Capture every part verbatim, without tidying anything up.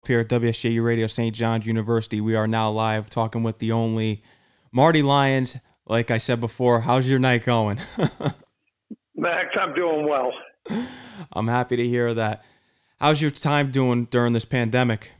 Here at W S J U Radio Saint John's University. We are now live talking with the only Marty Lyons. Like I said before, how's your night going? Max, I'm doing well. I'm happy to hear that. How's your time doing during this pandemic?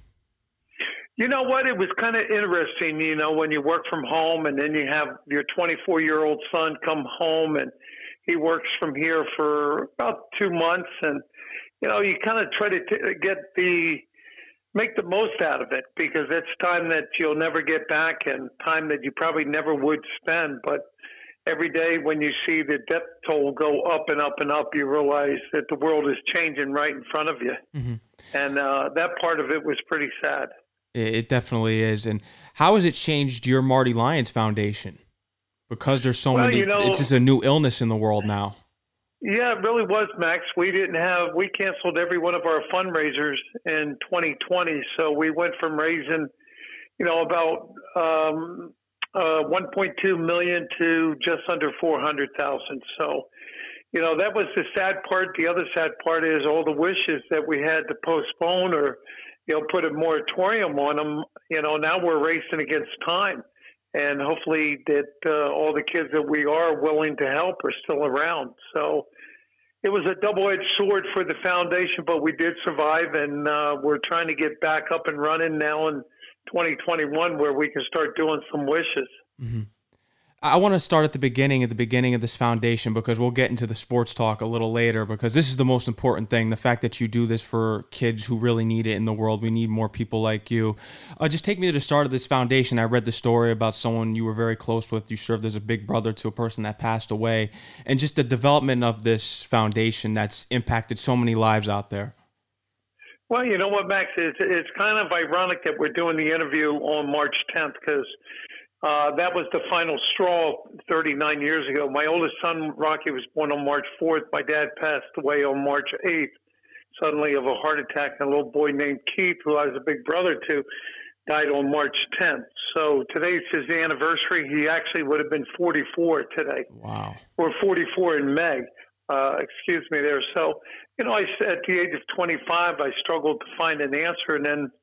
You know what? It was kind of interesting, you know, when you work from home and then you have your twenty-four-year-old son come home and he works from here for about two months. And, you know, you kind of try to t- get the make the most out of it because it's time that you'll never get back and time that you probably never would spend. But every day when you see the death toll go up and up and up, you realize that the world is changing right in front of you. Mm-hmm. And uh, that part of it was pretty sad. It definitely is. And how has it changed your Marty Lyons Foundation? Because there's so well, many, you know, it's just a new illness in the world now. Yeah, it really was, Max. We didn't have, we canceled every one of our fundraisers in twenty twenty. So we went from raising, you know, about um, uh, one point two million to just under four hundred thousand. So, you know, that was the sad part. The other sad part is all the wishes that we had to postpone or, you know, put a moratorium on them. You know, now we're racing against time. And hopefully that uh, all the kids that we are willing to help are still around. So it was a double-edged sword for the foundation, but we did survive, and uh, we're trying to get back up and running now in twenty twenty-one where we can start doing some wishes. Mm-hmm. I want to start at the beginning, at the beginning of this foundation, because we'll get into the sports talk a little later, because this is the most important thing, the fact that you do this for kids who really need it in the world. We need more people like you. Uh, just take me to the start of this foundation. I read the story about someone you were very close with. You served as a big brother to a person that passed away, and just the development of this foundation that's impacted so many lives out there. Well, you know what, Max, it's, it's kind of ironic that we're doing the interview on March tenth, because Uh, that was the final straw thirty-nine years ago. My oldest son, Rocky, was born on March fourth. My dad passed away on March eighth, suddenly of a heart attack. And a little boy named Keith, who I was a big brother to, died on March tenth. So today's his anniversary. He actually would have been forty-four today. Wow. Or forty-four in May. Uh, excuse me there. So, you know, I, at the age of twenty-five, I struggled to find an answer. And then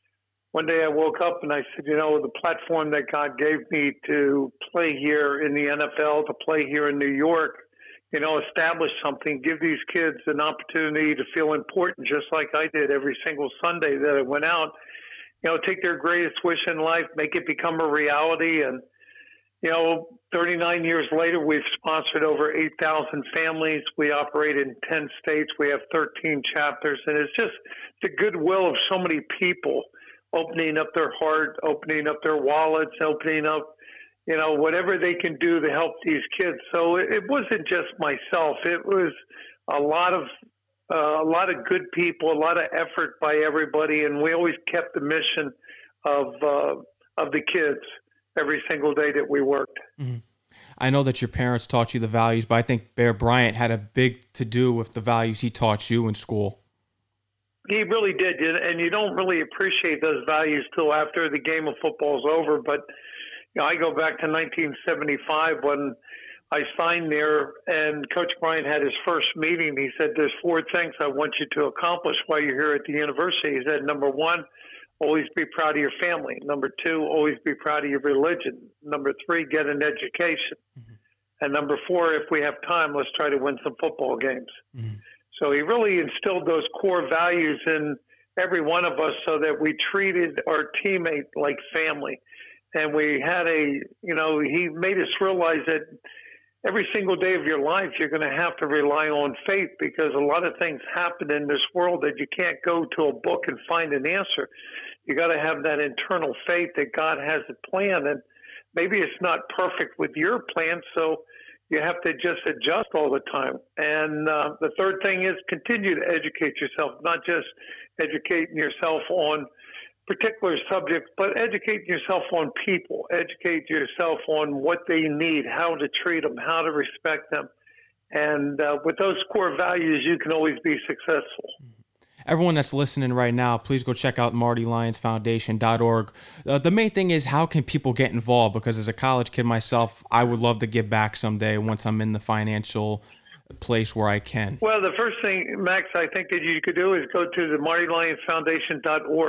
one day I woke up and I said, you know, the platform that God gave me to play here in the N F L, to play here in New York, you know, establish something, give these kids an opportunity to feel important, just like I did every single Sunday that I went out, you know, take their greatest wish in life, make it become a reality. And, you know, thirty-nine years later, we've sponsored over eight thousand families. We operate in ten states. We have thirteen chapters. And it's just the goodwill of so many people opening up their heart, opening up their wallets, opening up, you know, whatever they can do to help these kids. So it, it wasn't just myself. It was a lot of uh, a lot of good people, a lot of effort by everybody, and we always kept the mission of uh, of the kids every single day that we worked. Mm-hmm. I know that your parents taught you the values, but I think Bear Bryant had a big to do with the values he taught you in school. He really did, and you don't really appreciate those values till after the game of football is over. But you know, I go back to nineteen seventy-five when I signed there, and Coach Bryant had his first meeting. He said, "There's four things I want you to accomplish while you're here at the university." He said, "Number one, always be proud of your family. Number two, always be proud of your religion. Number three, get an education. Mm-hmm. And number four, if we have time, let's try to win some football games." Mm-hmm. So he really instilled those core values in every one of us so that we treated our teammate like family. And we had a, you know, he made us realize that every single day of your life, you're going to have to rely on faith because a lot of things happen in this world that you can't go to a book and find an answer. You got to have that internal faith that God has a plan. And maybe it's not perfect with your plan, so you have to just adjust all the time. And uh, the third thing is continue to educate yourself, not just educating yourself on particular subjects, but educate yourself on people, educate yourself on what they need, how to treat them, how to respect them. And uh, with those core values, you can always be successful. Everyone that's listening right now, please go check out Marty Lyons Foundation dot org. Uh, the main thing is, how can people get involved? Because as a college kid myself, I would love to give back someday once I'm in the financial place where I can. Well, the first thing, Max, I think that you could do is go to the Marty Lyons Foundation dot org,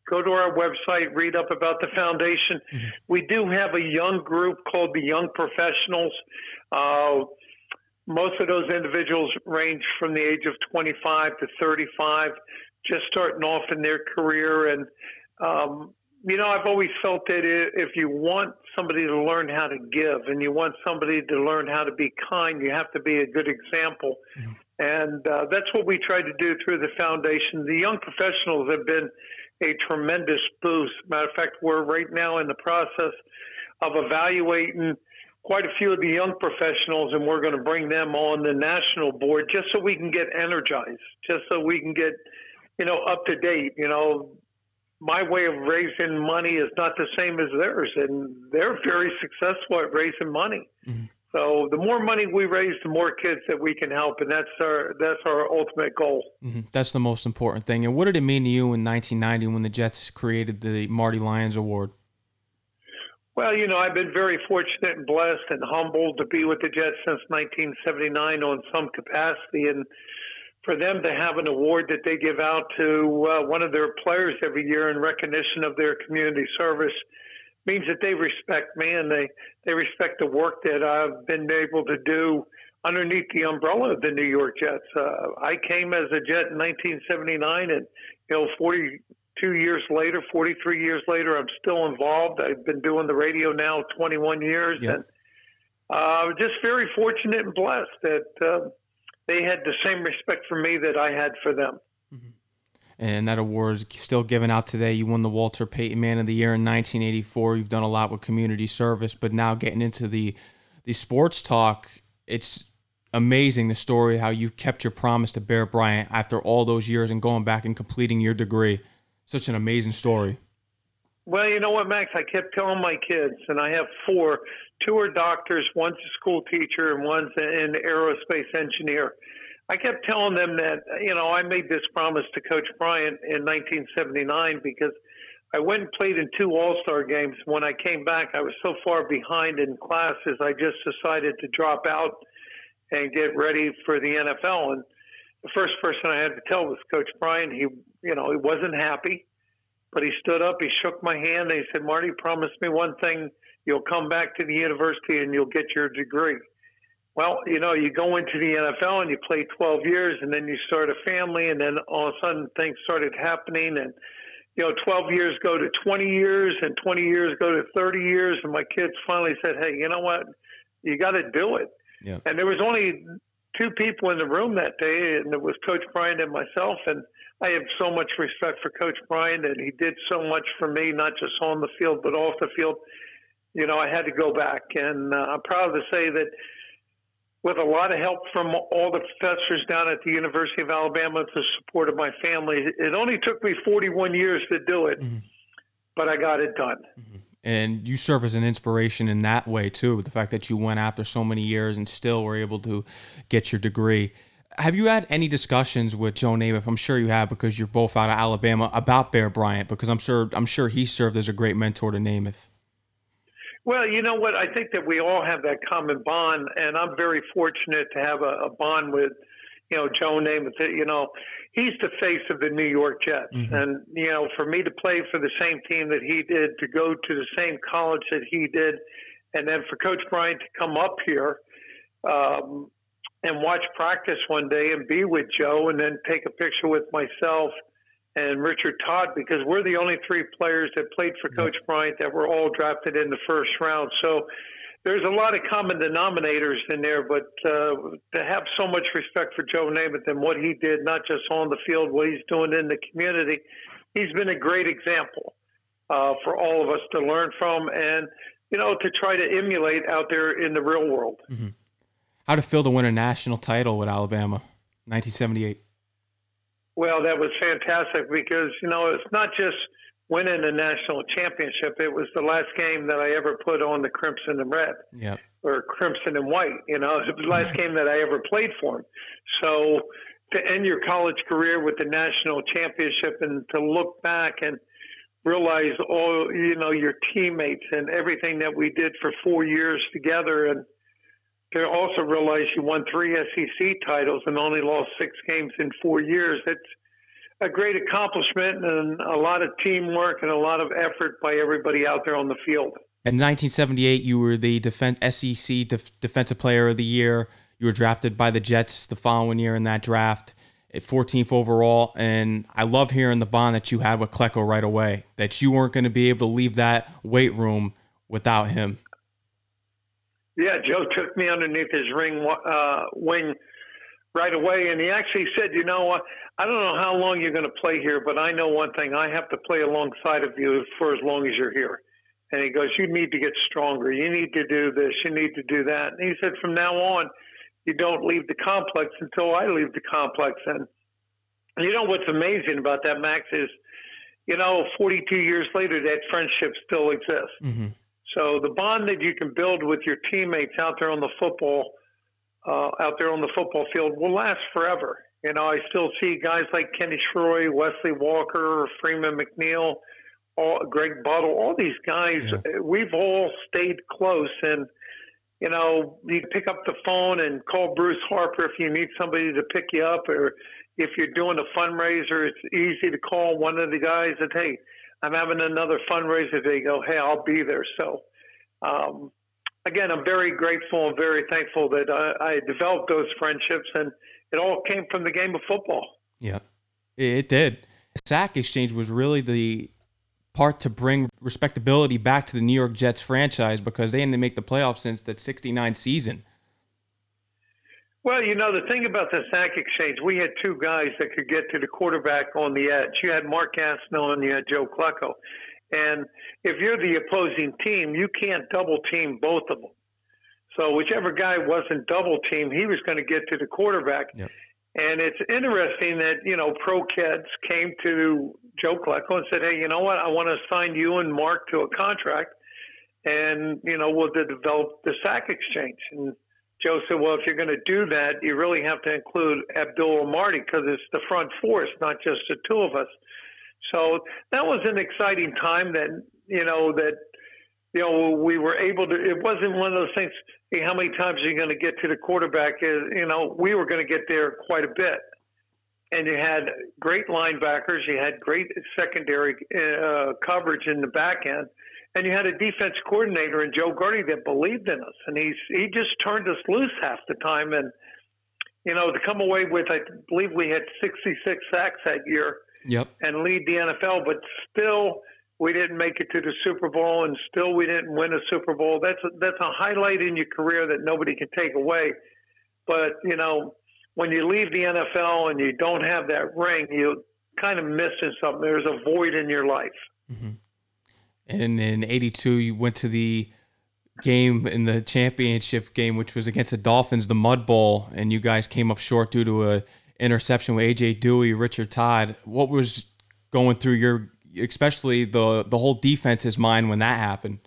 go to our website, read up about the foundation. Mm-hmm. We do have a young group called the Young Professionals. Uh, most of those individuals range from the age of twenty-five to thirty-five, just starting off in their career. And, um, you know, I've always felt that if you want somebody to learn how to give and you want somebody to learn how to be kind, you have to be a good example. Mm-hmm. And uh, that's what we try to do through the foundation. The Young Professionals have been a tremendous boost. Matter of fact, we're right now in the process of evaluating quite a few of the young professionals, and we're going to bring them on the national board just so we can get energized, just so we can get, you know, up to date. You know, my way of raising money is not the same as theirs, and they're very successful at raising money. Mm-hmm. So the more money we raise, the more kids that we can help, and that's our that's our ultimate goal. Mm-hmm. That's the most important thing. And what did it mean to you in nineteen ninety when the Jets created the Marty Lyons Award? Well, you know, I've been very fortunate and blessed and humbled to be with the Jets since nineteen seventy-nine on some capacity, and for them to have an award that they give out to uh, one of their players every year in recognition of their community service means that they respect me and they, they respect the work that I've been able to do underneath the umbrella of the New York Jets. Uh, I came as a Jet in nineteen seventy-nine, and, you know, forty-two years later, forty-three years later, I'm still involved. I've been doing the radio now twenty-one years, yep. and uh, just very fortunate and blessed that uh, they had the same respect for me that I had for them. Mm-hmm. And that award is still given out today. You won the Walter Payton Man of the Year in nineteen eighty-four. You've done a lot with community service, but now getting into the the sports talk, it's amazing the story how you kept your promise to Bear Bryant after all those years and going back and completing your degree. Such an amazing story. Well, you know what, Max? I kept telling my kids, and I have four. Two are doctors, one's a school teacher, and one's an aerospace engineer. I kept telling them that, you know, I made this promise to Coach Bryant in nineteen seventy-nine because I went and played in two All-Star games. When I came back, I was so far behind in classes, I just decided to drop out and get ready for the N F L. And the first person I had to tell was Coach Bryant. He, you know, he wasn't happy, but he stood up, he shook my hand, and he said, Marty, promise me one thing, you'll come back to the university and you'll get your degree. Well, you know, you go into the N F L and you play twelve years, and then you start a family, and then all of a sudden things started happening, and, you know, twelve years go to twenty years, and twenty years go to thirty years, and my kids finally said, hey, you know what, you got to do it. Yeah. And there was only two people in the room that day, and it was Coach Bryant and myself, and I have so much respect for Coach Bryant, and he did so much for me, not just on the field, but off the field. You know, I had to go back, and uh, I'm proud to say that with a lot of help from all the professors down at the University of Alabama, with the support of my family, it only took me forty-one years to do it, mm-hmm. but I got it done. Mm-hmm. And you serve as an inspiration in that way, too, with the fact that you went after so many years and still were able to get your degree. Have you had any discussions with Joe Namath? I'm sure you have, because you're both out of Alabama, about Bear Bryant, because I'm sure I'm sure he served as a great mentor to Namath. Well, you know what? I think that we all have that common bond, and I'm very fortunate to have a, a bond with, you know, Joe Namath. You know, he's the face of the New York Jets. Mm-hmm. And, you know, for me to play for the same team that he did, to go to the same college that he did, and then for Coach Bryant to come up here um, and watch practice one day and be with Joe and then take a picture with myself and Richard Todd, because we're the only three players that played for Coach Bryant that were all drafted in the first round. So there's a lot of common denominators in there, but uh, to have so much respect for Joe Namath and what he did, not just on the field, what he's doing in the community, he's been a great example uh, for all of us to learn from and, you know, to try to emulate out there in the real world. Mm-hmm. How did it feel to win a national title with Alabama, nineteen seventy-eight? Well, that was fantastic because, you know, it's not just winning a national championship. It was the last game that I ever put on the Crimson and Red, yep. or Crimson and White. You know, it was the last game that I ever played for him. So to end your college career with the national championship and to look back and realize all, you know, your teammates and everything that we did for four years together, and to also realize you won three S E C titles and only lost six games in four years. It's, a great accomplishment and a lot of teamwork and a lot of effort by everybody out there on the field. In nineteen seventy-eight, you were the defen- S E C Def- Defensive Player of the Year. You were drafted by the Jets the following year in that draft, at fourteenth overall. And I love hearing the bond that you had with Klecko right away, that you weren't going to be able to leave that weight room without him. Yeah, Joe took me underneath his ring uh, wing right away, and he actually said, you know what, I don't know how long you're going to play here, but I know one thing, I have to play alongside of you for as long as you're here. And he goes, you need to get stronger. You need to do this. You need to do that. And he said, from now on, you don't leave the complex until I leave the complex. And you know what's amazing about that, Max, is, you know, forty-two years later, that friendship still exists. Mm-hmm. So the bond that you can build with your teammates out there on the football, uh, out there on the football field will last forever. You know, I still see guys like Kenny Shroy, Wesley Walker, Freeman McNeil, all, Greg Buttle, all these guys. Yeah. We've all stayed close, and you know, you pick up the phone and call Bruce Harper if you need somebody to pick you up, or if you're doing a fundraiser, it's easy to call one of the guys and, hey, I'm having another fundraiser. They go, hey, I'll be there. So, um, again, I'm very grateful and very thankful that I, I developed those friendships, and it all came from the game of football. Yeah, it did. Sack exchange was really the part to bring respectability back to the New York Jets franchise, because they didn't make the playoffs since that sixty-nine season. Well, you know, the thing about the sack exchange, we had two guys that could get to the quarterback on the edge. You had Mark Gastineau and you had Joe Klecko. And if you're the opposing team, you can't double team both of them. So whichever guy wasn't double team, he was going to get to the quarterback. Yep. And it's interesting that, you know, pro kids came to Joe Klecko and said, hey, you know what, I want to sign you and Mark to a contract, and, you know, we'll develop the sack exchange. And Joe said, well, if you're going to do that, you really have to include Abdul Marty, because it's the front force, not just the two of us. So that was an exciting time that, you know, that, you know, we were able to, it wasn't one of those things, hey, how many times are you going to get to the quarterback? Is, you know, we were going to get there quite a bit. And you had great linebackers, you had great secondary uh, coverage in the back end, and you had a defense coordinator in Joe Gardy that believed in us. And he's, he just turned us loose half the time. And, you know, to come away with, I believe we had sixty-six sacks that year. Yep. And lead the N F L, but still we didn't make it to the Super Bowl, and still we didn't win a Super Bowl. That's a, that's a highlight in your career that nobody can take away. But, you know, when you leave the N F L and you don't have that ring, you're kind of missing something. There's a void in your life. Mm-hmm. And in eighty-two, you went to the game in the championship game, which was against the Dolphins, the Mud Bowl, and you guys came up short due to a interception with A J Dewey, Richard Todd. What was going through your, especially the the whole defense's mind when that happened?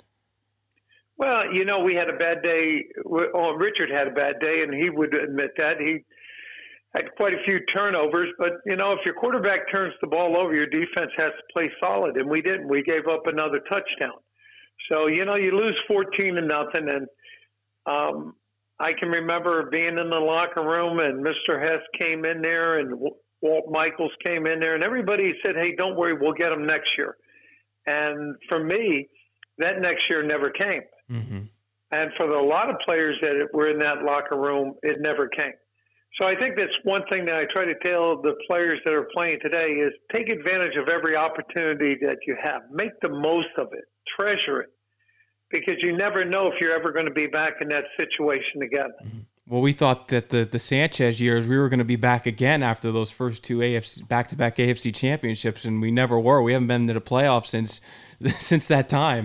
Well, you know, we had a bad day. Well, Richard had a bad day, and he would admit that. He had quite a few turnovers, but, you know, if your quarterback turns the ball over, your defense has to play solid, and we didn't. We gave up another touchdown. So, you know, you lose fourteen to nothing, and um, I can remember being in the locker room, and Mister Hess came in there, and Walt Michaels came in there, and everybody said, hey, don't worry, we'll get them next year. And for me, that next year never came. Mm-hmm. And for the, a lot of players that were in that locker room, it never came. So I think that's one thing that I try to tell the players that are playing today is take advantage of every opportunity that you have. Make the most of it. Treasure it. Because you never know if you're ever going to be back in that situation again. Mm-hmm. Well, we thought that the, the Sanchez years, we were going to be back again after those first two A F C, back-to-back A F C championships, and we never were. We haven't been to the playoffs since since that time.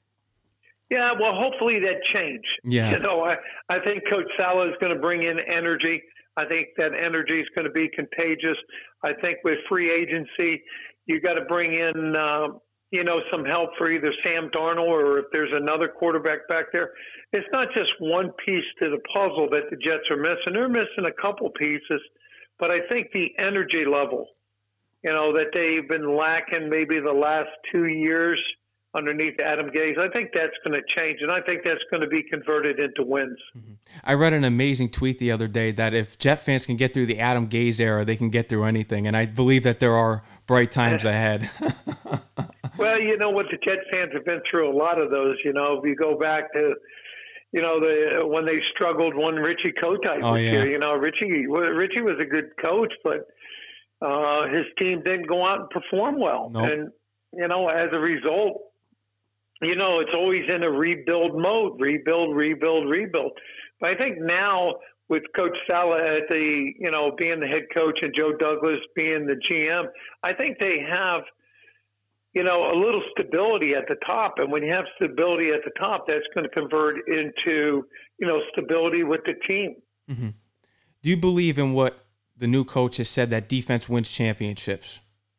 Yeah, well, hopefully that change. Yeah. You know, I, I think Coach Saleh is going to bring in energy. I think that energy is going to be contagious. I think with free agency, you got to bring in, uh, you know, some help for either Sam Darnold or if there's another quarterback back there. It's not just one piece to the puzzle that the Jets are missing. They're missing a couple pieces, but I think the energy level, you know, that they've been lacking maybe the last two years underneath Adam Gase. I think that's going to change, and I think that's going to be converted into wins. Mm-hmm. I read an amazing tweet the other day that if Jet fans can get through the Adam Gase era, they can get through anything, and I believe that there are bright times ahead. Well, you know what, the Jet fans have been through a lot of those. You know, if you go back to, you know, the when they struggled when Richie Kotite oh, was yeah. here. You know, Richie Richie was a good coach, but uh, his team didn't go out and perform well. Nope. And, you know, as a result, you know, it's always in a rebuild mode, rebuild, rebuild, rebuild. But I think now with Coach Saleh at the, you know, being the head coach and Joe Douglas being the G M, I think they have, you know, a little stability at the top. And when you have stability at the top, that's going to convert into, you know, stability with the team. Mm-hmm. Do you believe in what the new coach has said, that defense wins championships?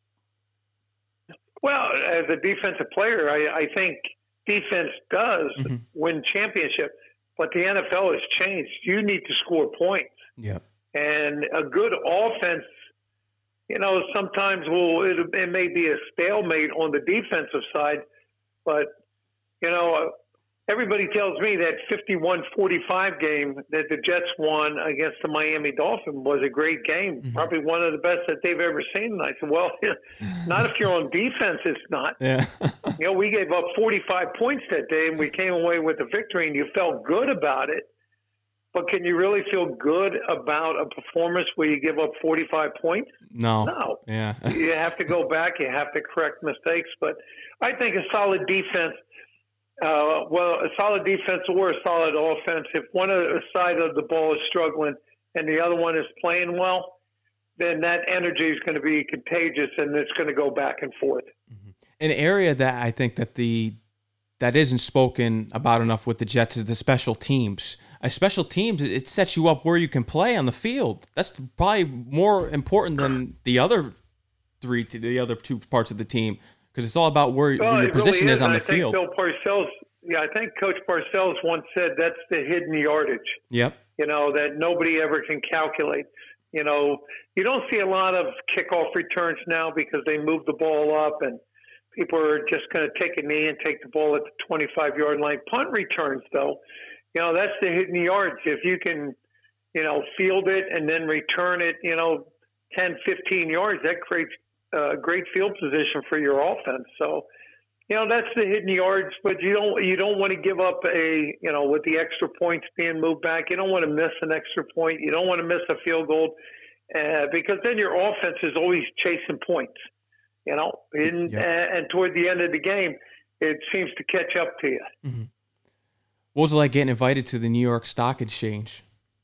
Well, as a defensive player, I, I think defense does mm-hmm. win championship. But the N F L has changed. You need to score points. Yeah. And a good offense, you know, sometimes will it, it may be a stalemate on the defensive side, but, you know, everybody tells me that fifty-one forty-five game that the Jets won against the Miami Dolphins was a great game, mm-hmm. probably one of the best that they've ever seen. And I said, well, not if you're on defense, it's not. Yeah. You know, we gave up forty-five points that day, and we came away with a victory, and you felt good about it. But can you really feel good about a performance where you give up forty-five points? No. No. Yeah. You have to go back. You have to correct mistakes. But I think a solid defense, uh, well, a solid defense or a solid offense, if one side of the ball is struggling and the other one is playing well, then that energy is going to be contagious, and it's going to go back and forth. Mm-hmm. An area that I think that the that isn't spoken about enough with the Jets is the special teams. A special teams, it sets you up where you can play on the field. That's probably more important than the other three, the other two parts of the team, because it's all about where, well, where your position really is, is on I the think field. Bill Parcells, yeah, I think Coach Parcells once said that's the hidden yardage. Yep. You know, that nobody ever can calculate. You know, you don't see a lot of kickoff returns now because they move the ball up and people are just going to take a knee and take the ball at the twenty-five-yard line. Punt returns, though, you know, that's the hidden yards. If you can, you know, field it and then return it, you know, ten, fifteen yards, that creates a great field position for your offense. So, you know, that's the hidden yards, but you don't you don't want to give up a, you know, with the extra points being moved back, you don't want to miss an extra point. You don't want to miss a field goal uh, because then your offense is always chasing points. You know, and, yep. and toward the end of the game, it seems to catch up to you. Mm-hmm. What was it like getting invited to the New York Stock Exchange?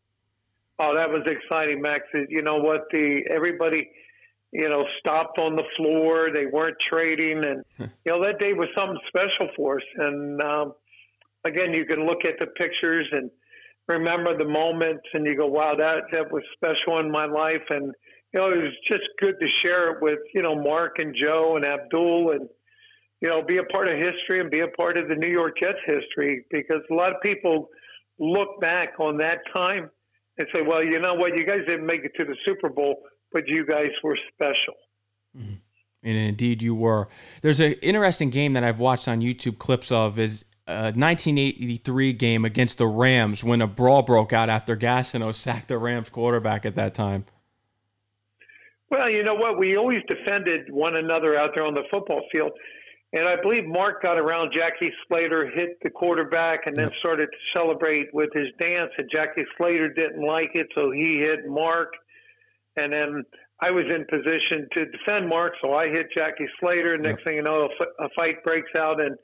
Oh, that was exciting, Max. You know what? The everybody, you know, stopped on the floor. They weren't trading, and you know that day was something special for us. And um, again, you can look at the pictures and remember the moments, and you go, "Wow, that that was special in my life." And you know, it was just good to share it with, you know, Mark and Joe and Abdul and, you know, be a part of history and be a part of the New York Jets history, because a lot of people look back on that time and say, well, you know what, you guys didn't make it to the Super Bowl, but you guys were special. Mm-hmm. And indeed you were. There's an interesting game that I've watched on YouTube clips of is a nineteen eighty-three game against the Rams when a brawl broke out after Gastineau sacked the Rams quarterback at that time. Well, you know what? We always defended one another out there on the football field. And I believe Mark got around Jackie Slater, hit the quarterback, and then yep. started to celebrate with his dance. And Jackie Slater didn't like it, so he hit Mark. And then I was in position to defend Mark, so I hit Jackie Slater. Next yep. thing you know, a, a fight breaks out. And,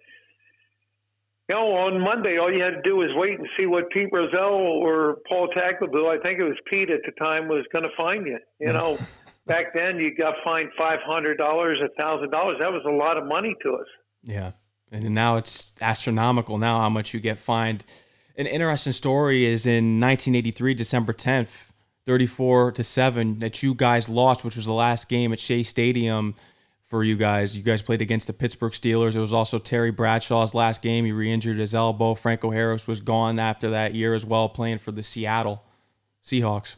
you know, on Monday, all you had to do was wait and see what Pete Rozelle or Paul Tagliabue, I think it was Pete at the time, was going to find you, you know. Back then, you got fined five hundred dollars, one thousand dollars. That was a lot of money to us. Yeah, and now it's astronomical now how much you get fined. An interesting story is in nineteen eighty-three, December tenth, thirty-four to seven, that you guys lost, which was the last game at Shea Stadium for you guys. You guys played against the Pittsburgh Steelers. It was also Terry Bradshaw's last game. He re-injured his elbow. Franco Harris was gone after that year as well, playing for the Seattle Seahawks.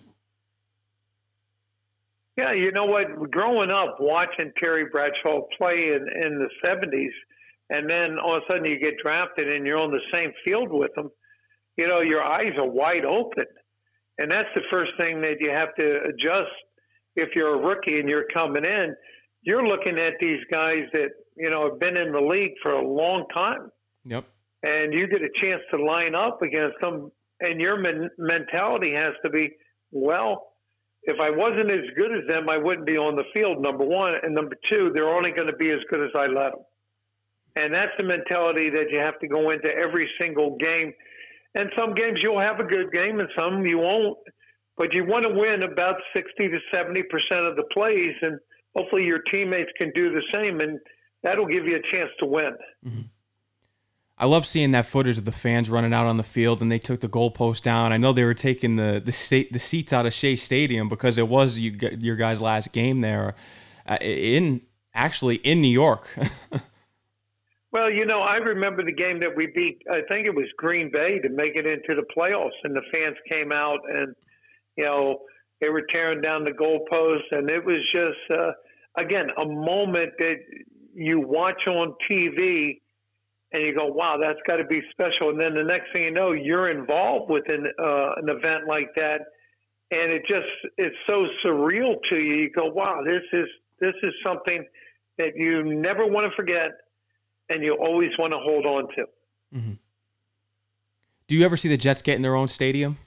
Yeah, you know what? Growing up, watching Terry Bradshaw play in, in the seventies, and then all of a sudden you get drafted and you're on the same field with them, you know, your eyes are wide open. And that's the first thing that you have to adjust if you're a rookie and you're coming in. You're looking at these guys that, you know, have been in the league for a long time. Yep. And you get a chance to line up against them, and your men- mentality has to be, well, if I wasn't as good as them, I wouldn't be on the field, number one. And number two, they're only going to be as good as I let them. And that's the mentality that you have to go into every single game. And some games you'll have a good game and some you won't. But you want to win about sixty to seventy percent of the plays, and hopefully your teammates can do the same, and that'll give you a chance to win. Mm-hmm. I love seeing that footage of the fans running out on the field, and they took the goalpost down. I know they were taking the the, state, the seats out of Shea Stadium because it was you, your guys' last game there, uh, in actually in New York. Well, you know, I remember the game that we beat. I think it was Green Bay to make it into the playoffs, and the fans came out, and you know they were tearing down the goalposts, and it was just uh, again a moment that you watch on T V. And you go, wow, that's got to be special. And then the next thing you know, you're involved with an, uh, an event like that, and it just it's so surreal to you. You go, wow, this is this is something that you never want to forget, and you always want to hold on to. Mm-hmm. Do you ever see the Jets get in their own stadium?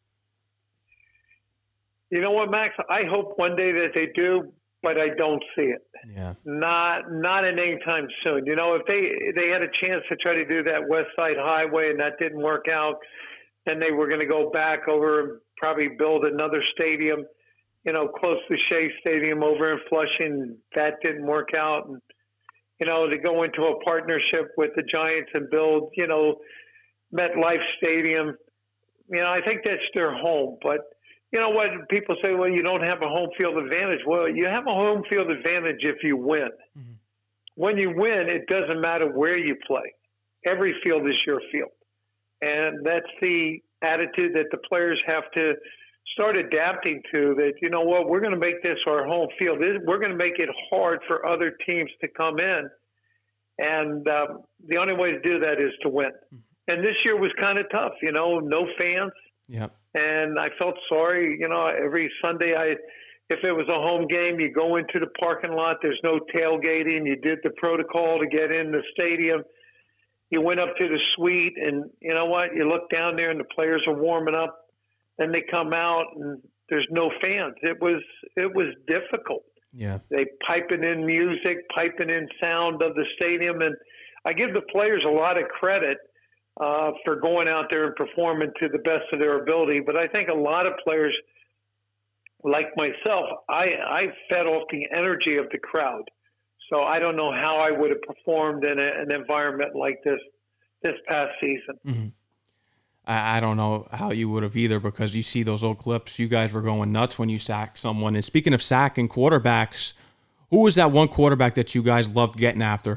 You know what, Max? I hope one day that they do, but I don't see it. Yeah. Not not in any time soon. You know, if they they had a chance to try to do that West Side Highway and that didn't work out, then they were going to go back over and probably build another stadium, you know, close to Shea Stadium over in Flushing. That didn't work out. And, you know, to go into a partnership with the Giants and build, you know, MetLife Stadium, you know, I think that's their home. But you know what? People say, well, you don't have a home field advantage. Well, you have a home field advantage if you win. Mm-hmm. When you win, it doesn't matter where you play. Every field is your field. And that's the attitude that the players have to start adapting to, that, you know what, we're going to make this our home field. We're going to make it hard for other teams to come in. And um, the only way to do that is to win. Mm-hmm. And this year was kind of tough, you know, no fans. Yep. And I felt sorry, you know, every Sunday I, if it was a home game, you go into the parking lot, there's no tailgating. You did the protocol to get in the stadium. You went up to the suite and you know what? You look down there and the players are warming up. Then they come out and there's no fans. It was, it was difficult. Yeah. They piping in music, piping in sound of the stadium. And I give the players a lot of credit Uh, for going out there and performing to the best of their ability. But I think a lot of players, like myself, I, I fed off the energy of the crowd. So I don't know how I would have performed in a, an environment like this this past season. Mm-hmm. I, I don't know how you would have either, because you see those old clips. You guys were going nuts when you sacked someone. And speaking of sacking quarterbacks, who was that one quarterback that you guys loved getting after?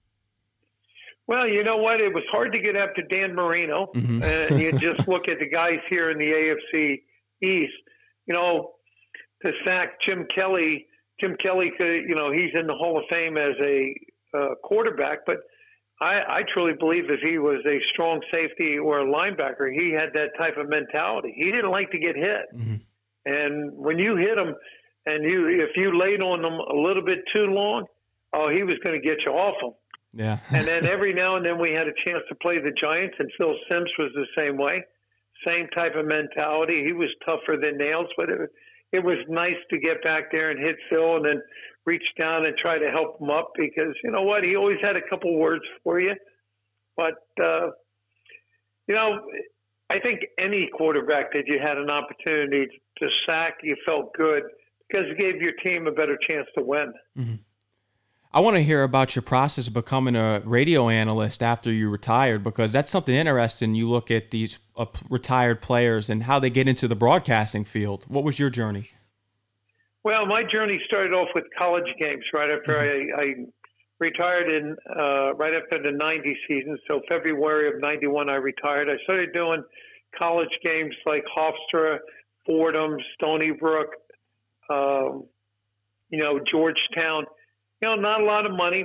Well, you know what? It was hard to get after Dan Marino. Mm-hmm. And you just look at the guys here in the A F C East. You know, to sack Jim Kelly, Jim Kelly, could, you know, he's in the Hall of Fame as a uh, quarterback. But I, I truly believe if he was a strong safety or a linebacker, he had that type of mentality. He didn't like to get hit. Mm-hmm. And when you hit him and you if you laid on him a little bit too long, oh, he was going to get you off him. Yeah. And then every now and then we had a chance to play the Giants, and Phil Simms was the same way. Same type of mentality. He was tougher than nails, but it, it was nice to get back there and hit Phil and then reach down and try to help him up, because, you know what, he always had a couple words for you. But, uh, you know, I think any quarterback that you had an opportunity to sack, you felt good because it gave your team a better chance to win. Mm-hmm. I want to hear about your process of becoming a radio analyst after you retired, because that's something interesting. You look at these uh, retired players and how they get into the broadcasting field. What was your journey? Well, my journey started off with college games right after mm-hmm. I, I retired in uh, right after the ninety season. So February of ninety-one, I retired. I started doing college games like Hofstra, Fordham, Stony Brook, um, you know, Georgetown. You know, not a lot of money, but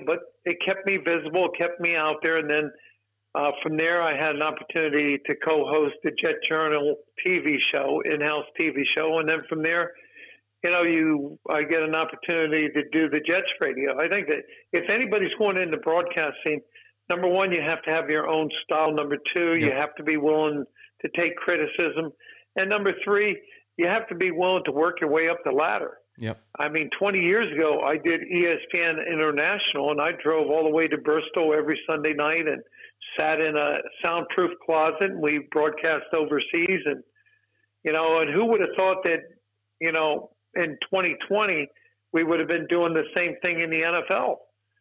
it kept me visible, it kept me out there. And then uh, from there, I had an opportunity to co-host the Jet Journal T V show, in-house T V show. And then from there, you know, you I get an opportunity to do the Jets radio. I think that if anybody's going into broadcasting, number one, you have to have your own style. Number two, Yep. you have to be willing to take criticism. And number three, you have to be willing to work your way up the ladder. Yep. I mean, twenty years ago, I did E S P N International, and I drove all the way to Bristol every Sunday night and sat in a soundproof closet, and we broadcast overseas. And, you know, and who would have thought that, you know, in twenty twenty, we would have been doing the same thing in the N F L.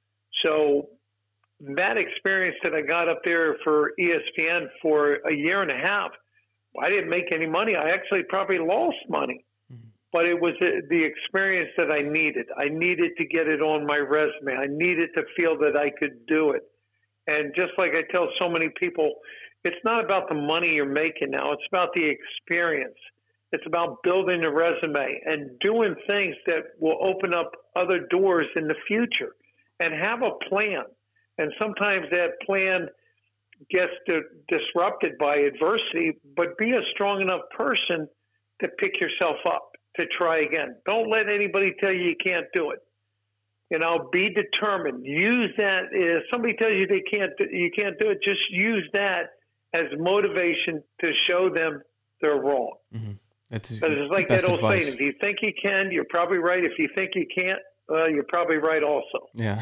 So that experience that I got up there for E S P N for a year and a half, I didn't make any money. I actually probably lost money. Mm-hmm. But it was the experience that I needed. I needed to get it on my resume. I needed to feel that I could do it. And just like I tell so many people, it's not about the money you're making now. It's about the experience. It's about building a resume and doing things that will open up other doors in the future, and have a plan. And sometimes that plan gets di- disrupted by adversity, but be a strong enough person to pick yourself up, to try again. Don't let anybody tell you you can't do it. You know, be determined. Use that. If somebody tells you they can't, you can't do it, just use that as motivation to show them they're wrong. Mm-hmm. That's it's like that old saying: if you think you can, you're probably right. If you think you can't, uh, you're probably right also. Yeah.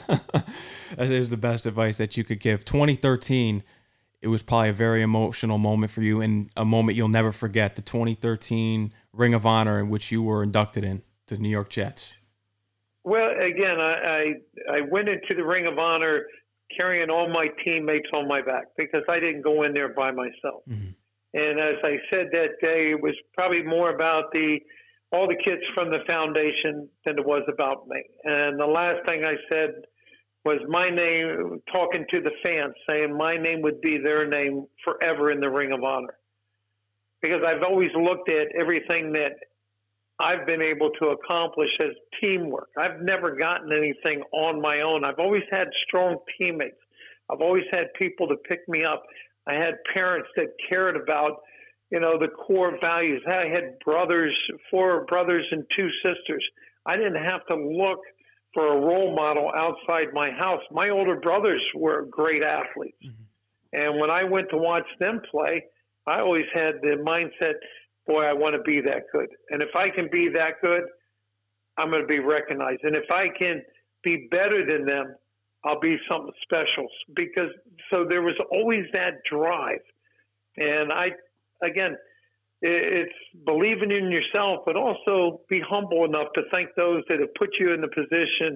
That is the best advice that you could give. twenty thirteen, it was probably a very emotional moment for you, and a moment you'll never forget, the twenty thirteen Ring of Honor in which you were inducted in to the New York Jets. Well, again, I, I, I went into the Ring of Honor carrying all my teammates on my back because I didn't go in there by myself. Mm-hmm. And as I said that day, it was probably more about the all the kids from the foundation than it was about me. And the last thing I said was my name, talking to the fans, saying my name would be their name forever in the Ring of Honor. Because I've always looked at everything that I've been able to accomplish as teamwork. I've never gotten anything on my own. I've always had strong teammates. I've always had people to pick me up. I had parents that cared about, you know, the core values. I had brothers, four brothers and two sisters. I didn't have to look for a role model outside my house. My older brothers were great athletes. Mm-hmm. And when I went to watch them play, I always had the mindset, boy, I want to be that good. And if I can be that good, I'm going to be recognized. And if I can be better than them, I'll be something special. Because so there was always that drive. And I, again, it's believing in yourself, but also be humble enough to thank those that have put you in the position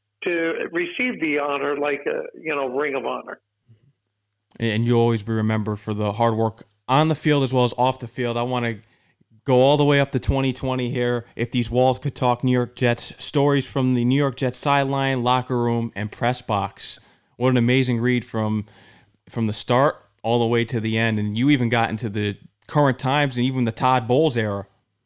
to receive the honor, like a, you know, Ring of Honor. And you'll always be remembered for the hard work on the field as well as off the field. I want to go all the way up to twenty twenty here. If these walls could talk, New York Jets, stories from the New York Jets sideline, locker room, and press box. What an amazing read from from the start all the way to the end. And you even got into the current times and even the Todd Bowles era.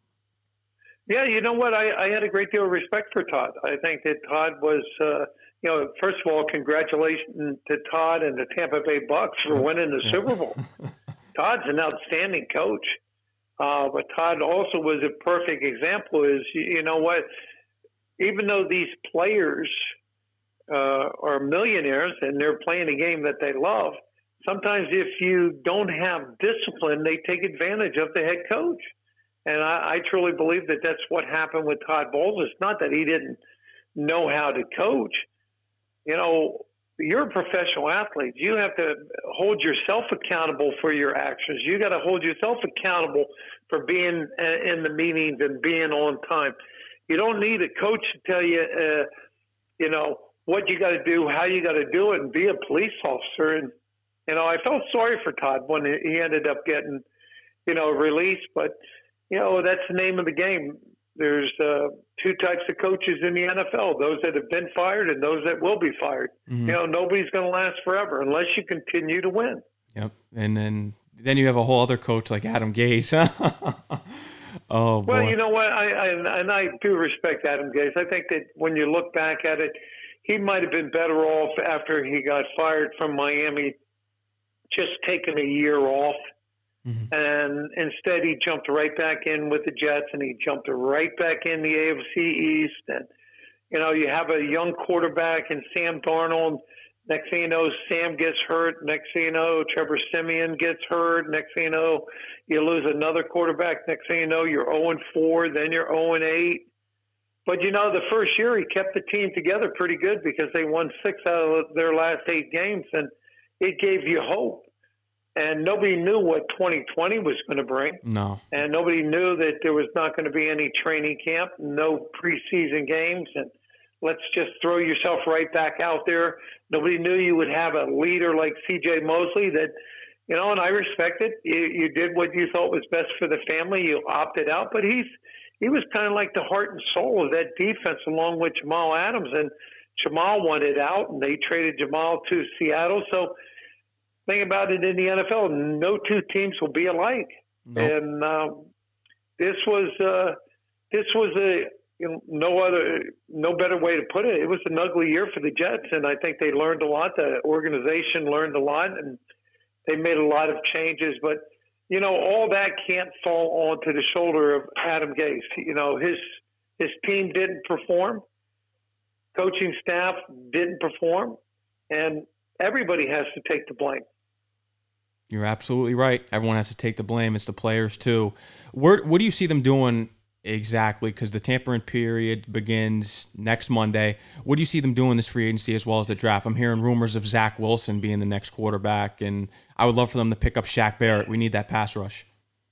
Yeah, you know what? I, I had a great deal of respect for Todd. I think that Todd was, uh, you know, first of all, congratulations to Todd and the Tampa Bay Bucks for winning the Super Bowl. Todd's an outstanding coach. Uh, but Todd also was a perfect example is, you know what, even though these players uh, are millionaires and they're playing a game that they love, sometimes if you don't have discipline, they take advantage of the head coach. And I, I truly believe that that's what happened with Todd Bowles. It's not that he didn't know how to coach. You know, you're a professional athlete. You have to hold yourself accountable for your actions. You got to hold yourself accountable for being in the meetings and being on time. You don't need a coach to tell you, uh, you know, what you got to do, how you got to do it, and be a police officer. And, you know, I felt sorry for Todd when he ended up getting, you know, released. But, you know, that's the name of the game. There's uh, two types of coaches in the N F L, those that have been fired and those that will be fired. Mm-hmm. You know, nobody's going to last forever unless you continue to win. Yep. And then then you have a whole other coach like Adam Gase. Oh, boy. Well, you know what? I, I, and I do respect Adam Gase. I think that when you look back at it, he might have been better off after he got fired from Miami, just taking a year off. Mm-hmm. And instead, he jumped right back in with the Jets, and he jumped right back in the A F C East. And, you know, you have a young quarterback in Sam Darnold. Next thing you know, Sam gets hurt. Next thing you know, Trevor Siemian gets hurt. Next thing you know, you lose another quarterback. Next thing you know, you're oh and four, then you're oh and eight. But, you know, the first year he kept the team together pretty good because they won six out of their last eight games, and it gave you hope. And nobody knew what twenty twenty was going to bring. No. And nobody knew that there was not going to be any training camp, no preseason games, and let's just throw yourself right back out there. Nobody knew you would have a leader like C J Mosley that, you know, and I respect it. You, you did what you thought was best for the family. You opted out, but he's he was kind of like the heart and soul of that defense along with Jamal Adams. And Jamal wanted out, and they traded Jamal to Seattle. So think about it in the N F L, no two teams will be alike. Nope. And um, this was uh, this was a you know, no other, no better way to put it. It was an ugly year for the Jets, and I think they learned a lot. The organization learned a lot, and they made a lot of changes. But, you know, all that can't fall onto the shoulder of Adam Gase. You know, his his team didn't perform. Coaching staff didn't perform, and everybody has to take the blame. You're absolutely right. Everyone has to take the blame. It's the players, too. Where, what do you see them doing exactly? Because the tampering period begins next Monday. What do you see them doing this free agency as well as the draft? I'm hearing rumors of Zach Wilson being the next quarterback, and I would love for them to pick up Shaq Barrett. We need that pass rush.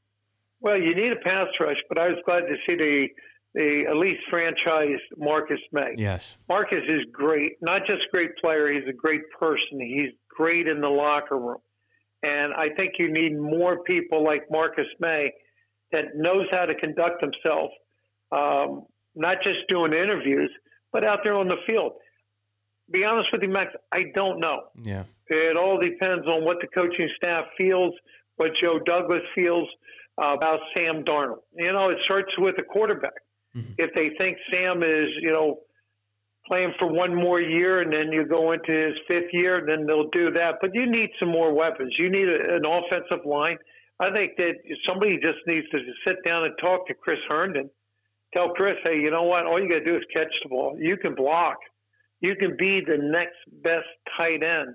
Well, you need a pass rush, but I was glad to see the the at least franchised Marcus May. Yes. Marcus is great. Not just a great player, he's a great person. He's great in the locker room. And I think you need more people like Marcus May that knows how to conduct himself, um, not just doing interviews, but out there on the field. Be honest with you, Max, I don't know. Yeah. It all depends on what the coaching staff feels, what Joe Douglas feels uh, about Sam Darnold. You know, it starts with the quarterback. Mm-hmm. If they think Sam is, you know, playing for one more year and then you go into his fifth year, then they'll do that. But you need some more weapons. You need a, an offensive line. I think that somebody just needs to sit down and talk to Chris Herndon. Tell Chris, hey, you know what? All you got to do is catch the ball. You can block. You can be the next best tight end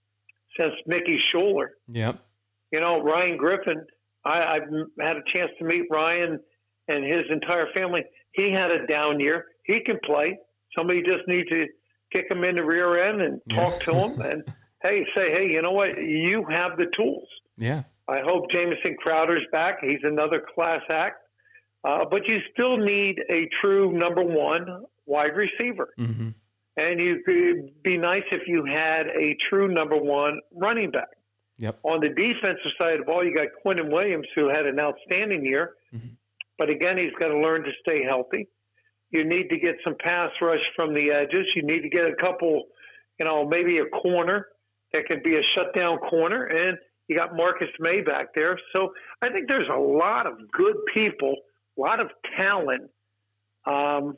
since Mickey Schuler. Yep. You know, Ryan Griffin, I, I've had a chance to meet Ryan and his entire family. He had a down year. He can play. Somebody just needs to kick him in the rear end and talk to him and, hey, say, hey, you know what? You have the tools. Yeah. I hope Jamison Crowder's back. He's another class act. Uh, but you still need a true number one wide receiver. Mm-hmm. And you could be nice if you had a true number one running back. Yep. On the defensive side of the ball, you got Quentin Williams, who had an outstanding year. Mm-hmm. But again, he's got to learn to stay healthy. You need to get some pass rush from the edges. You need to get a couple, you know, maybe a corner that can be a shutdown corner. And you got Marcus May back there. So I think there's a lot of good people, a lot of talent. Um,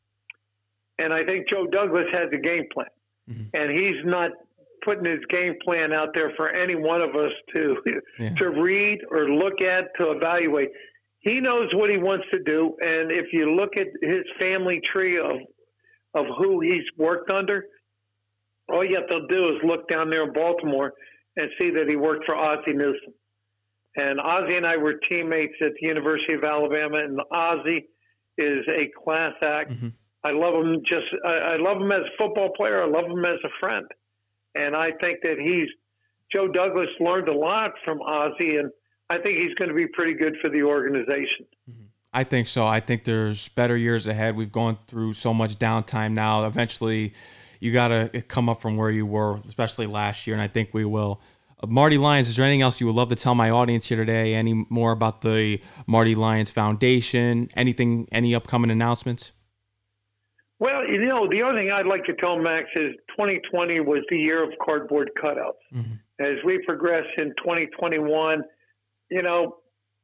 and I think Joe Douglas has a game plan. Mm-hmm. And he's not putting his game plan out there for any one of us to yeah. to read or look at, to evaluate. He knows what he wants to do. And if you look at his family tree of of who he's worked under, all you have to do is look down there in Baltimore and see that he worked for Ozzie Newsome. And Ozzie and I were teammates at the University of Alabama, and Ozzie is a class act. Mm-hmm. I love him just I, I love him as a football player. I love him as a friend. And I think that he's Joe Douglas learned a lot from Ozzie, and I think he's going to be pretty good for the organization. Mm-hmm. I think so. I think there's better years ahead. We've gone through so much downtime now. Eventually, you got to come up from where you were, especially last year, and I think we will. Uh, Marty Lyons, is there anything else you would love to tell my audience here today? Any more about the Marty Lyons Foundation? Anything, any upcoming announcements? Well, you know, the other thing I'd like to tell Max is twenty twenty was the year of cardboard cutouts. Mm-hmm. As we progress in twenty twenty-one, you know,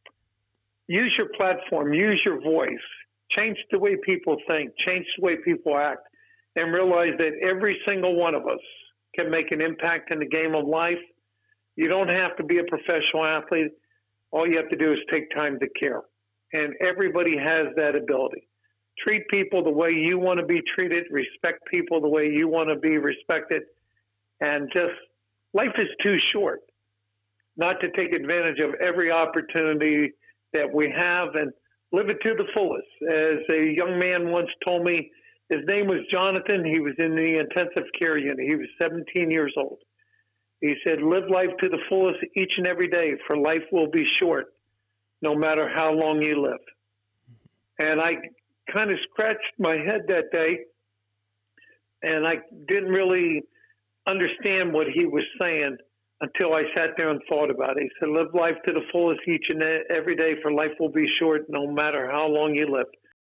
use your platform, use your voice, change the way people think, change the way people act. and realize that every single one of us can make an impact in the game of life. You don't have to be a professional athlete. All you have to do is take time to care. And everybody has that ability. Treat people the way you want to be treated. Respect people the way you want to be respected. And just, life is too short not to take advantage of every opportunity that we have and live it to the fullest. As a young man once told me, his name was Jonathan. He was in the intensive care unit. He was seventeen years old. He said, live life to the fullest each and every day, for life will be short, no matter how long you live. And I kind of scratched my head that day, and I didn't really understand what he was saying until I sat there and thought about it. He said, live life to the fullest each and every day, for life will be short, no matter how long you live.